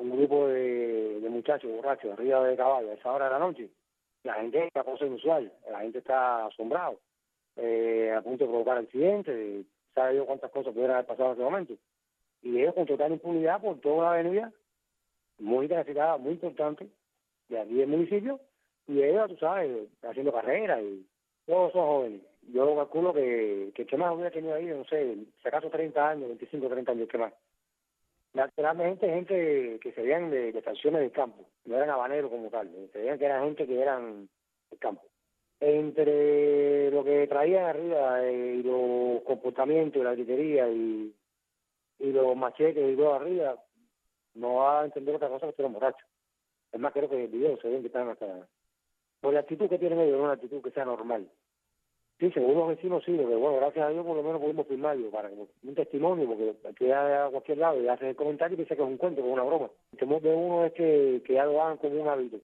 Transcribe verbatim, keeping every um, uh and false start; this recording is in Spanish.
un grupo de, de muchachos borrachos arriba de caballo a esa hora de la noche. La gente está cosa inusual, la gente está asombrado, eh, a punto de provocar accidentes, sabe Dios cuántas cosas pudieran haber pasado en ese momento. Y ellos con total impunidad por toda la avenida, muy transitada, muy importante, de aquí del municipio, y ellos, tú sabes, haciendo carreras, y todos son jóvenes. Yo calculo que, que el que más hubiera tenido ahí, no sé, si acaso treinta años, veinticinco, treinta años, ¿qué más? Naturalmente gente que se veían de, de estaciones del campo, no eran habaneros como tal, se veían que eran gente que eran del campo. Entre lo que traían arriba eh, y los comportamientos, la gritería y, y los machetes y todo arriba, no va a entender otra cosa que estén borrachos. Es más, creo que en el video se ven que están hasta... Por la actitud que tienen ellos, no una actitud que sea normal. Sí, según los vecinos sí, porque bueno, gracias a Dios por lo menos pudimos firmarlo para como un testimonio, porque aquí a cualquier lado y hacen el comentario y piensa que es un cuento, que es una broma. El temor de uno es que, que ya lo hagan como un hábito.